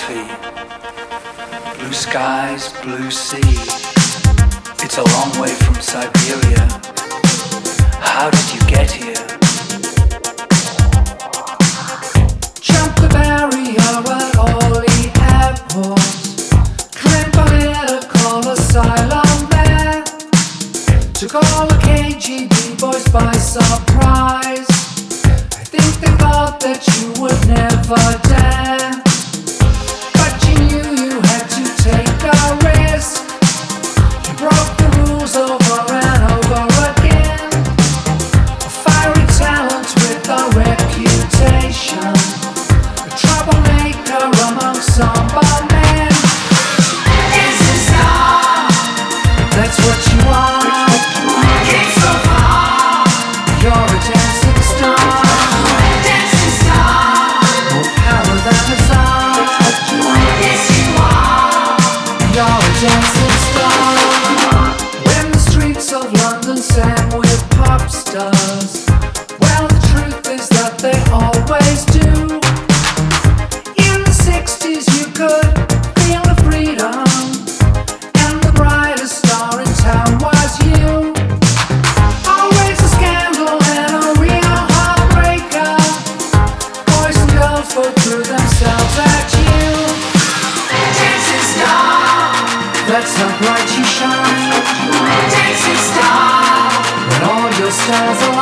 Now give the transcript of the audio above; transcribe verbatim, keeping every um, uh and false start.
philosophy. Blue skies, blue sea. It's a long way from Siberia. How did you get here? Jump the barrier at Orly Airport. Climb political asylum there. Took all the K G B boys by surprise. I think they thought that you would never dare, but you knew you had to take a risk. You broke the rules over and over again. A fiery talent with a reputation, a troublemaker among samba men. This is love, that's what you are. Came so far, you're a dancing star. Dancing star, more power than a czar. Yes you are, you're a dancing star. When the streets of London sang with pop stars, well the truth is that they always do. In the sixties you could feel the freedom, and the brightest star in town was you. Always a scandal and a real heartbreaker. Boys and girls both threw themselves at you. Dancing star, that's how bright you shine. Dancing star, when all your stars are